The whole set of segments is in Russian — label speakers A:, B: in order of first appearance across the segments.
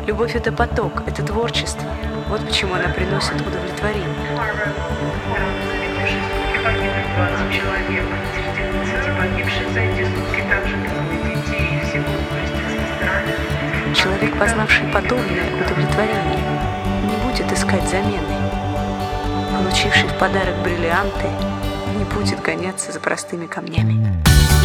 A: Любовь — это поток, это творчество. Вот почему она приносит удовлетворение.
B: Погибли 20 человек. Среди 20 погибших за эти сутки также двое детей и всего 200 пострадали.
A: Человек, познавший подобное удовлетворение, не будет искать замены. Получивший в подарок бриллианты, не будет гоняться за простыми камнями.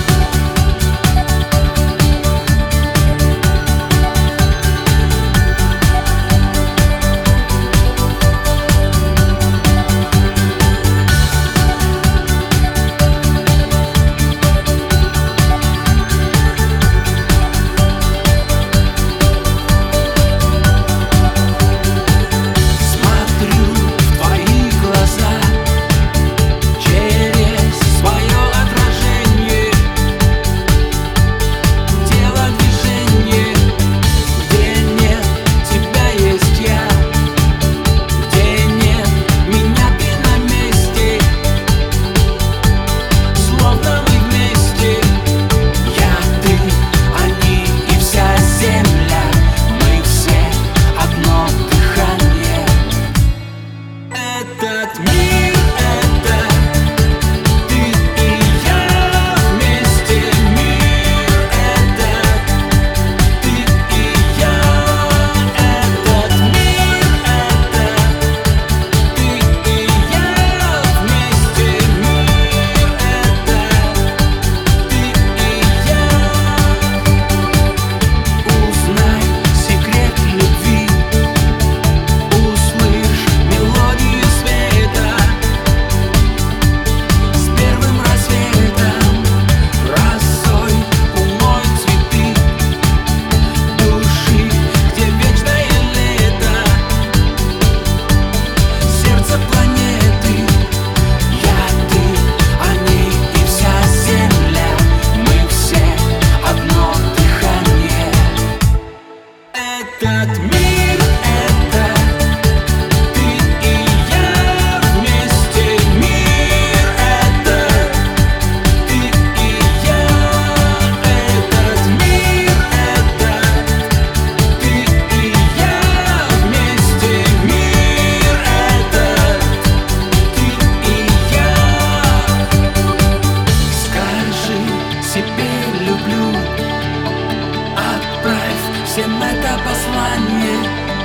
C: Всем это послание,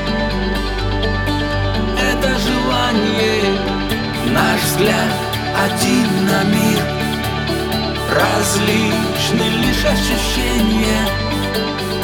C: это желание, наш взгляд один на мир, различны лишь ощущения.